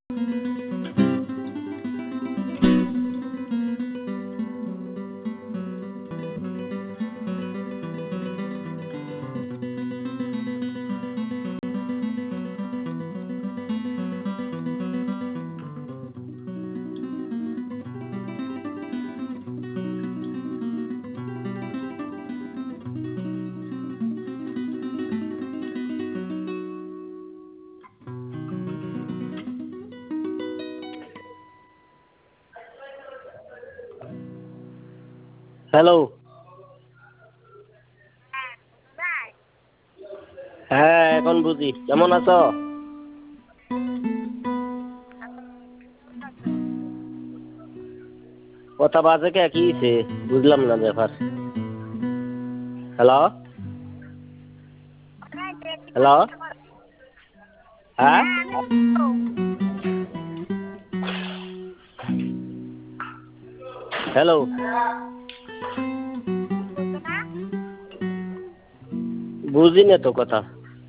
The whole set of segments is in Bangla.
হ্যালো। হ্যাঁ এখন বুঝি, কেমন আছো? কথা বাজে কে, কি হইছে? বুঝলাম না ব্যাপার। Hello hello. হ্যাঁ হ্যালো। বুঝি না তো কথা।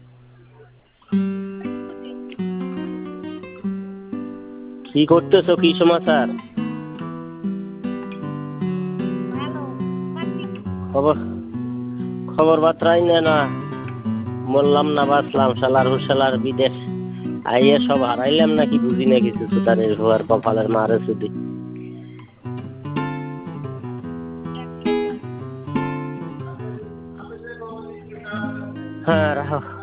কি করতেছো, কি সমাচার? খবর খবর বার্তাই নেই না। মরলাম না বাঁচলাম, শালার হুশালার বিদেশ আইয়ে সব হারাইলাম নাকি বুঝি না কিছু। সুতানের হওয়ার কপালের মারে শুধু। হ্যাঁ রাখো।